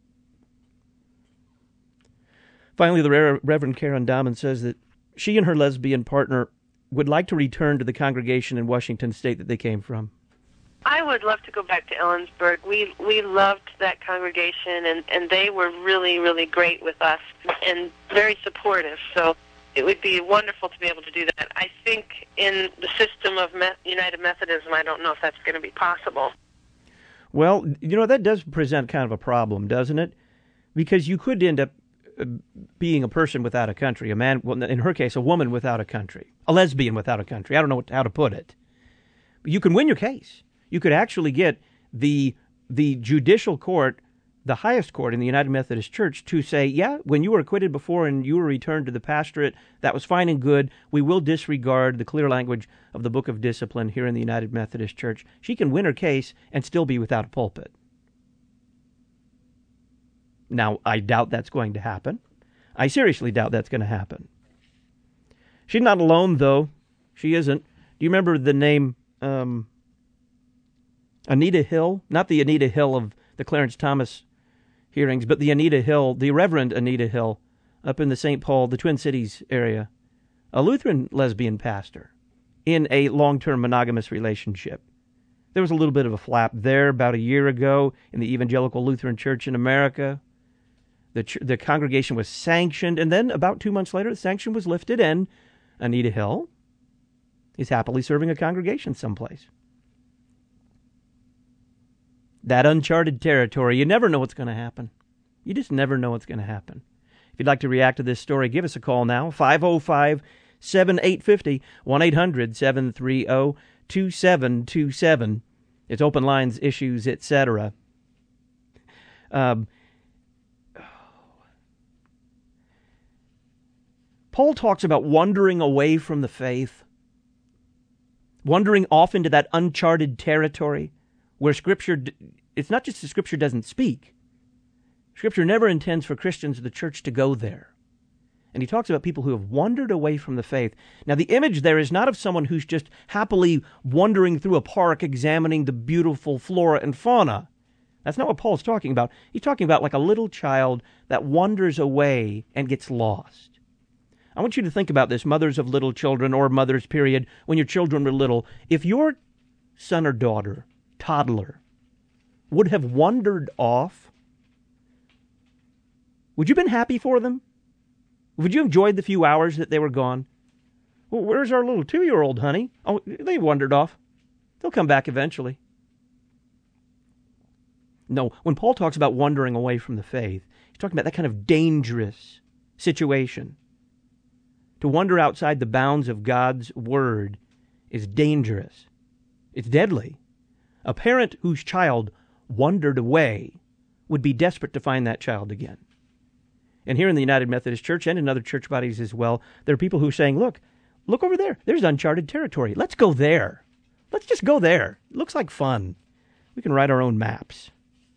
S1: Finally, the Reverend Karen Dahman says that she and her lesbian partner would like to return to the congregation in Washington State that they came from.
S6: I would love to go back to Ellensburg. We we loved that congregation, and, and they were really, really great with us and very supportive. So it would be wonderful to be able to do that. I think in the system of Me- United Methodism, I don't know if that's going to be possible.
S1: Well, you know, that does present kind of a problem, doesn't it? Because you could end up being a person without a country, a man, well, in her case, a woman without a country, a lesbian without a country. I don't know what, how to put it. But you can win your case. You could actually get the the judicial court, the highest court in the United Methodist Church, to say, yeah, when you were acquitted before and you were returned to the pastorate, that was fine and good. We will disregard the clear language of the Book of Discipline here in the United Methodist Church. She can win her case and still be without a pulpit. Now, I doubt that's going to happen. I seriously doubt that's going to happen. She's not alone, though. She isn't. Do you remember the name um, Anita Hill? Not the Anita Hill of the Clarence Thomas hearings, but the Anita Hill, the Reverend Anita Hill, up in the Saint Paul, the Twin Cities area, a Lutheran lesbian pastor in a long-term monogamous relationship. There was a little bit of a flap there about a year ago in the Evangelical Lutheran Church in America. The, ch- the congregation was sanctioned, and then about two months later, the sanction was lifted, and Anita Hill is happily serving a congregation someplace. That uncharted territory, you never know what's going to happen. You just never know what's going to happen. If you'd like to react to this story, give us a call now, five oh five, seven eight five oh, one eight hundred, seven three oh, two seven two seven. It's open lines, issues, et cetera. Um, Paul talks about wandering away from the faith, wandering off into that uncharted territory where Scripture, it's not just that Scripture doesn't speak. Scripture never intends for Christians of the church to go there. And he talks about people who have wandered away from the faith. Now, the image there is not of someone who's just happily wandering through a park examining the beautiful flora and fauna. That's not what Paul's talking about. He's talking about like a little child that wanders away and gets lost. I want you to think about this, mothers of little children, or mothers, period, when your children were little. If your son or daughter, toddler, would have wandered off, would you have been happy for them? Would you have enjoyed the few hours that they were gone? Well, where's our little two-year-old, honey? Oh, they wandered off. They'll come back eventually. No, when Paul talks about wandering away from the faith, he's talking about that kind of dangerous situation. To wander outside the bounds of God's Word is dangerous. It's deadly. A parent whose child wandered away would be desperate to find that child again. And here in the United Methodist Church and in other church bodies as well, there are people who are saying, look, look over there. There's uncharted territory. Let's go there. Let's just go there. It looks like fun. We can write our own maps.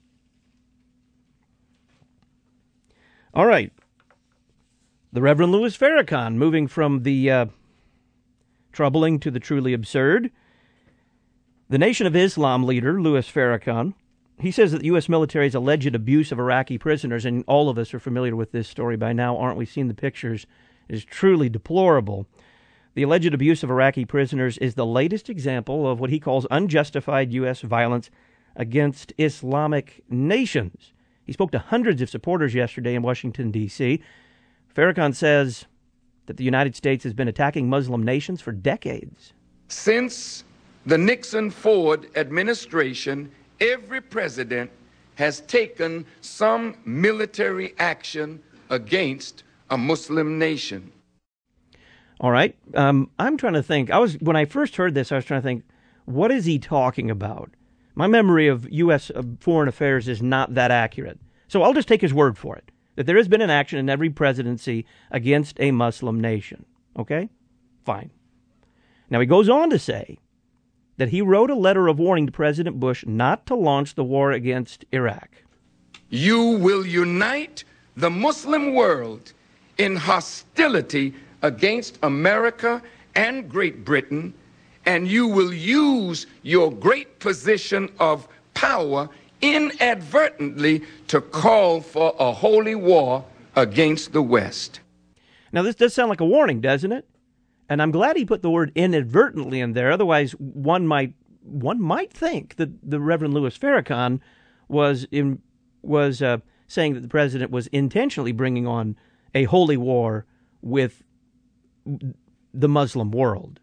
S1: All right. The Reverend Louis Farrakhan, moving from the uh, troubling to the truly absurd. The Nation of Islam leader, Louis Farrakhan, he says that the U S military's alleged abuse of Iraqi prisoners, and all of us are familiar with this story by now, aren't we? Seen the pictures, is truly deplorable. The alleged abuse of Iraqi prisoners is the latest example of what he calls unjustified U S violence against Islamic nations. He spoke to hundreds of supporters yesterday in Washington, D C Farrakhan says that the United States has been attacking Muslim nations for decades.
S7: Since the Nixon-Ford administration, every president has taken some military action against a Muslim nation.
S1: All right. Um, I'm trying to think. I was when I first heard this, I was trying to think, what is he talking about? My memory of U S foreign affairs is not that accurate. So I'll just take his word for it, that there has been an action in every presidency against a Muslim nation. Okay? Fine. Now he goes on to say that he wrote a letter of warning to President Bush not to launch the war against Iraq.
S7: You will unite the Muslim world in hostility against America and Great Britain, and you will use your great position of power inadvertently to call for a holy war against the West.
S1: Now, this does sound like a warning, doesn't it? And I'm glad he put the word inadvertently in there. Otherwise, one might one might think that the Reverend Louis Farrakhan was in was uh, saying that the president was intentionally bringing on a holy war with the Muslim world.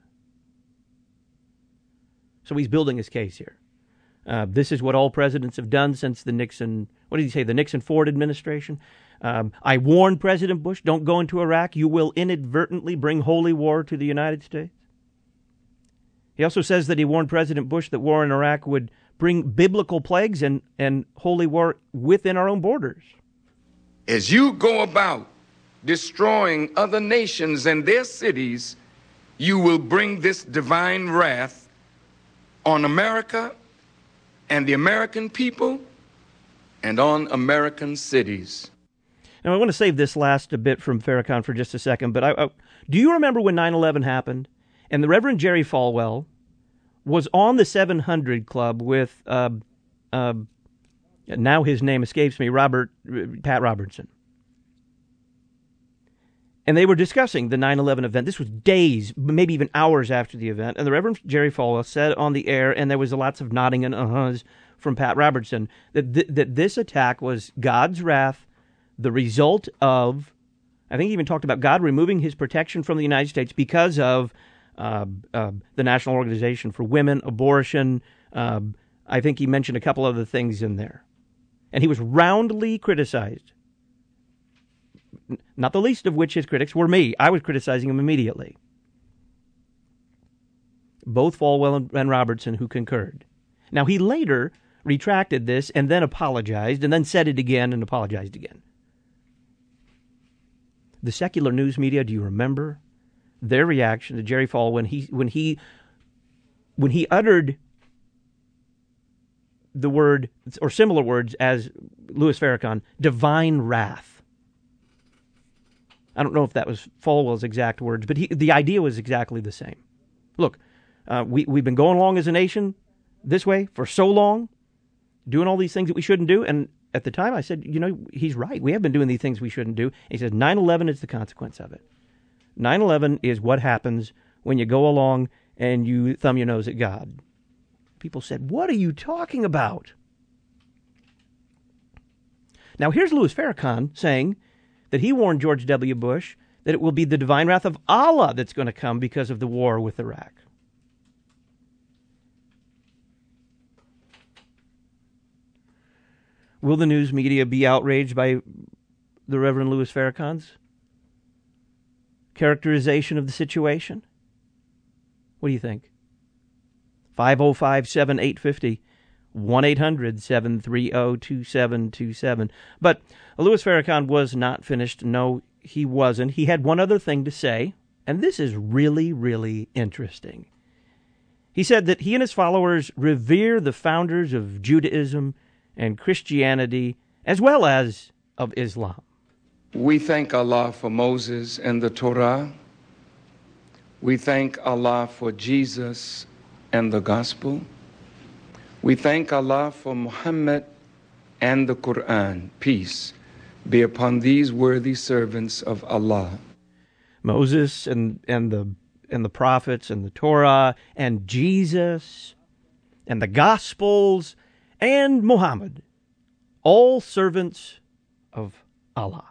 S1: So he's building his case here. Uh, this is what all presidents have done since the Nixon, what did he say, the Nixon-Ford administration? Um, I warned President Bush, don't go into Iraq. You will inadvertently bring holy war to the United States. He also says that he warned President Bush that war in Iraq would bring biblical plagues and, and holy war within our own borders.
S7: As you go about destroying other nations and their cities, you will bring this divine wrath on America and the American people and on American cities.
S1: Now, I want to save this last a bit from Farrakhan for just a second, but I, I, do you remember when nine eleven happened and the Reverend Jerry Falwell was on the seven hundred Club with, uh, uh, now his name escapes me, Robert Pat Robertson? And they were discussing the nine eleven event. This was days, maybe even hours after the event. And the Reverend Jerry Falwell said on the air, and there was lots of nodding and uh-huhs from Pat Robertson, that th- that this attack was God's wrath, the result of, I think he even talked about God removing his protection from the United States because of uh, uh, the National Organization for Women, abortion. Uh, I think he mentioned a couple other things in there. And he was roundly criticized. Not the least of which his critics were me. I was criticizing him immediately. Both Falwell and Robertson, who concurred. Now, he later retracted this and then apologized and then said it again and apologized again. The secular news media, do you remember their reaction to Jerry Falwell when he when he when he uttered the word or similar words as Louis Farrakhan, divine wrath? I don't know if that was Falwell's exact words, but he, the idea was exactly the same. Look, uh, we, we've been going along as a nation this way for so long, doing all these things that we shouldn't do. And at the time I said, you know, he's right. We have been doing these things we shouldn't do. And he says nine eleven is the consequence of it. nine eleven is what happens when you go along and you thumb your nose at God. People said, what are you talking about? Now here's Louis Farrakhan saying that he warned George W. Bush that it will be the divine wrath of Allah that's going to come because of the war with Iraq. Will the news media be outraged by the Reverend Louis Farrakhan's characterization of the situation? What do you think? five oh five, seven eight five oh, one eight hundred, seven three zero, two seven two seven. But Louis Farrakhan was not finished. No, he wasn't. He had one other thing to say, and this is really, really interesting. He said that he and his followers revere the founders of Judaism and Christianity, as well as of Islam.
S7: We thank Allah for Moses and the Torah. We thank Allah for Jesus and the gospel. We thank Allah for Muhammad and the Quran. Peace be upon these worthy servants of Allah.
S1: Moses and, and the and the prophets and the Torah and Jesus and the Gospels and Muhammad, all servants of Allah.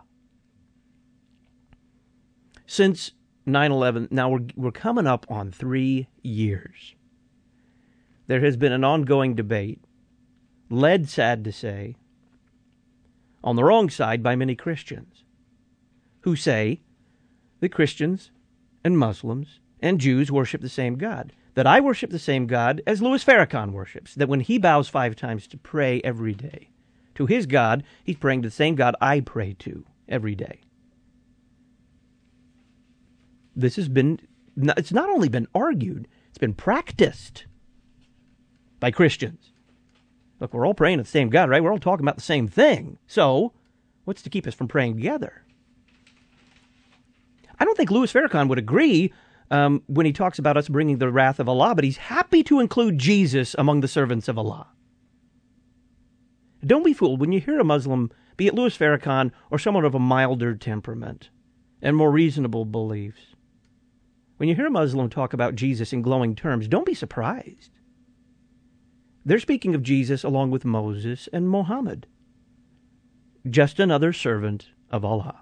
S1: Since nine eleven, now we're we're coming up on three years. There has been an ongoing debate, led, sad to say, on the wrong side by many Christians, who say that Christians and Muslims and Jews worship the same God, that I worship the same God as Louis Farrakhan worships, that when he bows five times to pray every day to his God, he's praying to the same God I pray to every day. This has been, it's not only been argued, it's been practiced by Christians. Look, we're all praying to the same God, right? We're all talking about the same thing. So, what's to keep us from praying together? I don't think Louis Farrakhan would agree um, when he talks about us bringing the wrath of Allah, but he's happy to include Jesus among the servants of Allah. Don't be fooled when you hear a Muslim, be it Louis Farrakhan or someone of a milder temperament and more reasonable beliefs. When you hear a Muslim talk about Jesus in glowing terms, don't be surprised. They're speaking of Jesus along with Moses and Muhammad. Just another servant of Allah.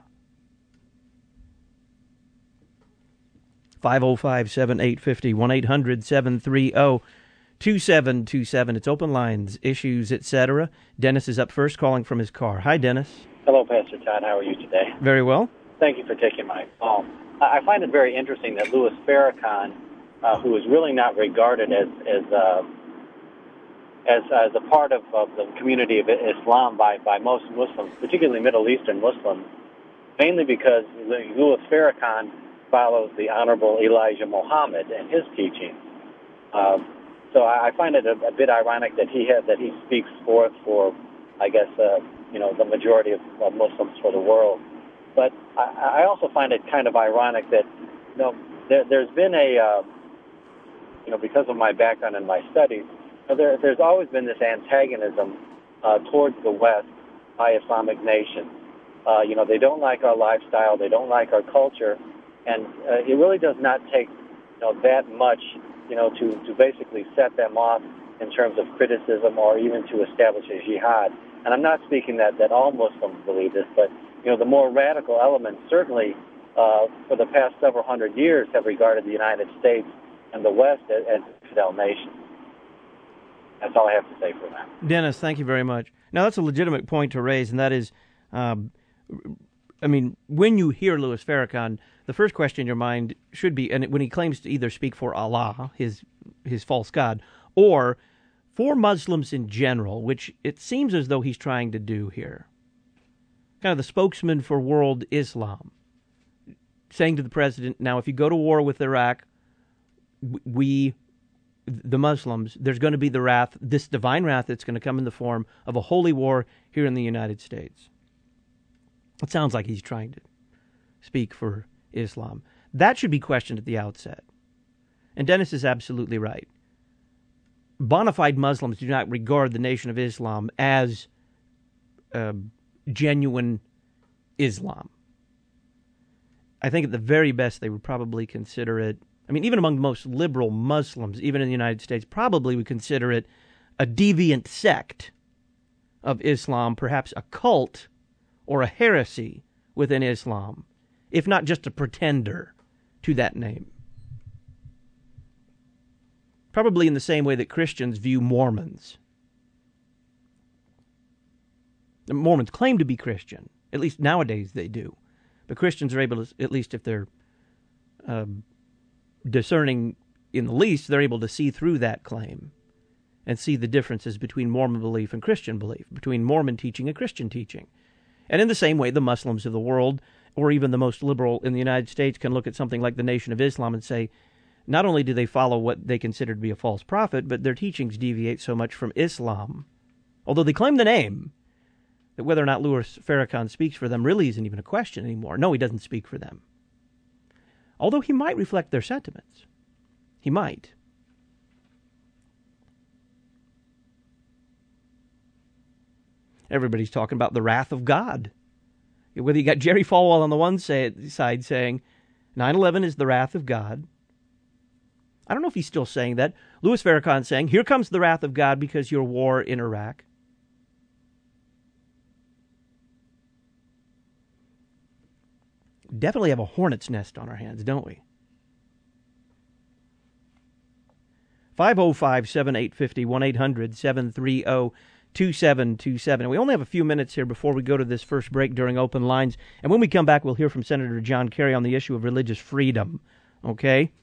S1: five oh five, seven eight five oh, one eight hundred, seven three oh, two seven two seven. It's open lines, issues, et cetera. Dennis is up first, calling from his car. Hi, Dennis.
S8: Hello, Pastor Todd. How are you today?
S1: Very well.
S8: Thank you for taking my call. I find it very interesting that Louis Farrakhan, uh, who is really not regarded as as uh, as, as a part of, of the community of Islam by, by most Muslims, particularly Middle Eastern Muslims, mainly because Louis Farrakhan follows the Honorable Elijah Muhammad and his teachings. Uh, so I find it a, a bit ironic that he had, that he speaks forth for, I guess, uh, you know, the majority of, of Muslims for the world. But I, I also find it kind of ironic that, you know, there, there's been a, uh, you know, because of my background and my studies, you know, there, there's always been this antagonism uh, towards the West by Islamic nations. Uh, you know, they don't like our lifestyle, they don't like our culture, and uh, it really does not take, you know, that much, you know, to, to basically set them off in terms of criticism or even to establish a jihad. And I'm not speaking that, that all Muslims believe this, but, you know, the more radical elements certainly uh, for the past several hundred years have regarded the United States and the West as, as infidel nations. That's all I have to say for that.
S1: Dennis, thank you very much. Now, that's a legitimate point to raise, and that is, um, I mean, when you hear Louis Farrakhan, the first question in your mind should be, and when he claims to either speak for Allah, his his false god, or for Muslims in general, which it seems as though he's trying to do here. Kind of the spokesman for world Islam, saying to the president, now, if you go to war with Iraq, we, the Muslims, there's going to be the wrath, this divine wrath that's going to come in the form of a holy war here in the United States. It sounds like he's trying to speak for Islam. That should be questioned at the outset. And Dennis is absolutely right. Bona fide Muslims do not regard the Nation of Islam as uh, genuine Islam. I think at the very best they would probably consider it, I mean, even among the most liberal Muslims, even in the United States, probably would consider it a deviant sect of Islam, perhaps a cult or a heresy within Islam, if not just a pretender to that name. Probably in the same way that Christians view Mormons. The Mormons claim to be Christian. At least nowadays they do. But Christians are able to, at least if they're uh, discerning in the least, they're able to see through that claim and see the differences between Mormon belief and Christian belief, between Mormon teaching and Christian teaching. And in the same way, the Muslims of the world, or even the most liberal in the United States, can look at something like the Nation of Islam and say, not only do they follow what they consider to be a false prophet, but their teachings deviate so much from Islam. Although they claim the name, that whether or not Louis Farrakhan speaks for them really isn't even a question anymore. No, he doesn't speak for them. Although he might reflect their sentiments. He might. Everybody's talking about the wrath of God. Whether you got Jerry Falwell on the one side saying nine eleven is the wrath of God. I don't know if he's still saying that. Louis Farrakhan saying, here comes the wrath of God because your war in Iraq. Definitely have a hornet's nest on our hands, don't we? five oh five, seven eight five oh, one eight hundred, seven three oh, two seven two seven. We only have a few minutes here before we go to this first break during Open Lines. And when we come back, we'll hear from Senator John Kerry on the issue of religious freedom. Okay?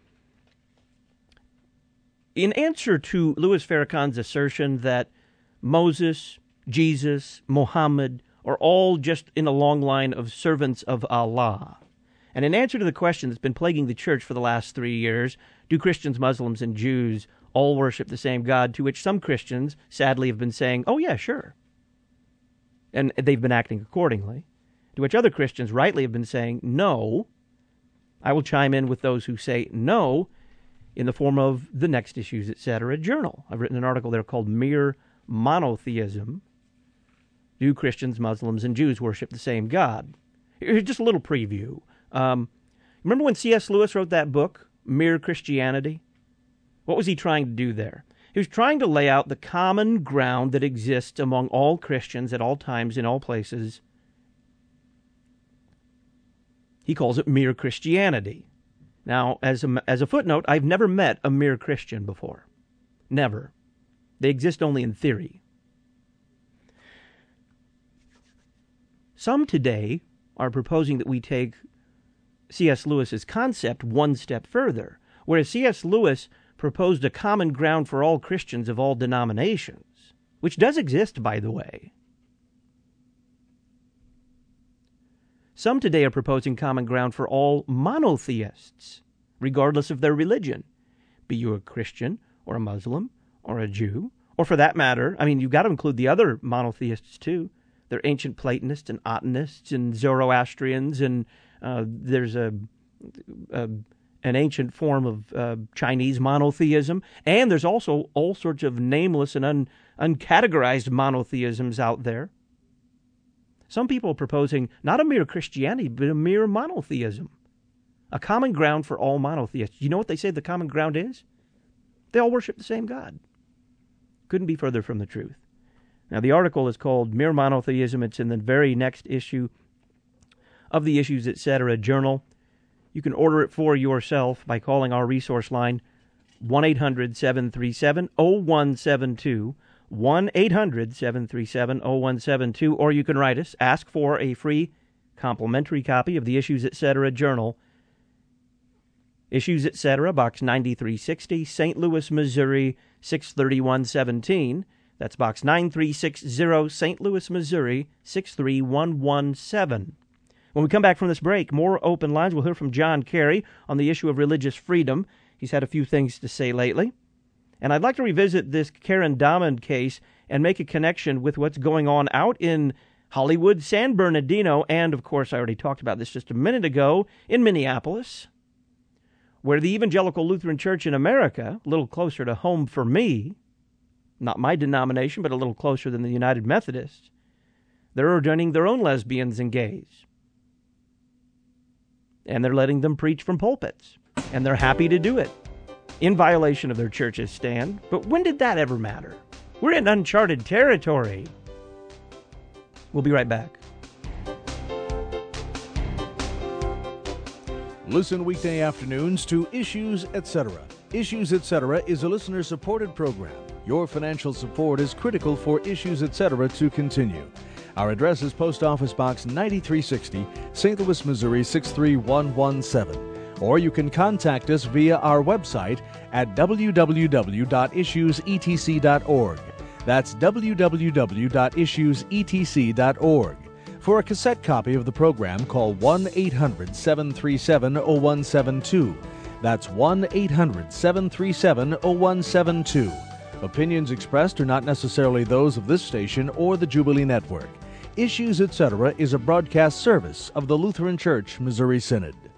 S1: In answer to Louis Farrakhan's assertion that Moses, Jesus, Muhammad are all just in a long line of servants of Allah, and in answer to the question that's been plaguing the church for the last three years, do Christians, Muslims, and Jews all worship the same God, to which some Christians sadly have been saying, oh yeah, sure. And they've been acting accordingly. To which other Christians rightly have been saying, no. I will chime in with those who say no in the form of the Next Issues, et cetera journal. I've written an article there called Mere Monotheism. Do Christians, Muslims, and Jews worship the same God? Here's just a little preview. Um, remember when C S Lewis wrote that book, Mere Christianity? What was he trying to do there? He was trying to lay out the common ground that exists among all Christians at all times, in all places. He calls it mere Christianity. Now, as a, as a footnote, I've never met a mere Christian before. Never. They exist only in theory. Some today are proposing that we take C S Lewis's concept one step further, whereas C S Lewis proposed a common ground for all Christians of all denominations, which does exist, by the way. Some today are proposing common ground for all monotheists, regardless of their religion. Be you a Christian, or a Muslim, or a Jew, or for that matter, I mean, you've got to include the other monotheists too. They're ancient Platonists and Otanists and Zoroastrians, and uh, there's a, a an ancient form of uh, Chinese monotheism, and there's also all sorts of nameless and un, uncategorized monotheisms out there. Some people are proposing not a mere Christianity, but a mere monotheism, a common ground for all monotheists. You know what they say the common ground is? They all worship the same God. Couldn't be further from the truth. Now, the article is called Mere Monotheism. It's in the very next issue of the Issues, et cetera journal. You can order it for yourself by calling our resource line, one eight hundred seven three seven oh one seven two, one eight hundred seven three seven oh one seven two, or you can write us, ask for a free complimentary copy of the Issues, et cetera journal. Issues, et cetera, Box ninety-three sixty, Saint Louis, Missouri, six three one one seven. That's Box nine three six zero, Saint Louis, Missouri, six three one one seven. When we come back from this break, more open lines. We'll hear from John Kerry on the issue of religious freedom. He's had a few things to say lately. And I'd like to revisit this Karen Dahmond case and make a connection with what's going on out in Hollywood, San Bernardino, and, of course, I already talked about this just a minute ago, in Minneapolis, where the Evangelical Lutheran Church in America, a little closer to home for me, not my denomination, but a little closer than the United Methodists, they're ordaining their own lesbians and gays. And they're letting them preach from pulpits. And they're happy to do it, in violation of their church's stand. But when did that ever matter? We're in uncharted territory. We'll be right back.
S3: Listen weekday afternoons to Issues, et cetera. Issues, et cetera is a listener-supported program. Your financial support is critical for Issues, et cetera to continue. Our address is Post Office Box ninety-three sixty, Saint Louis, Missouri, six three one one seven. Or you can contact us via our website at w w w dot issues e t c dot org. That's w w w dot issues e t c dot org. For a cassette copy of the program, call one eight hundred seven three seven oh one seven two. That's one eight hundred seven three seven oh one seven two. Opinions expressed are not necessarily those of this station or the Jubilee Network. Issues, et cetera is a broadcast service of the Lutheran Church Missouri Synod.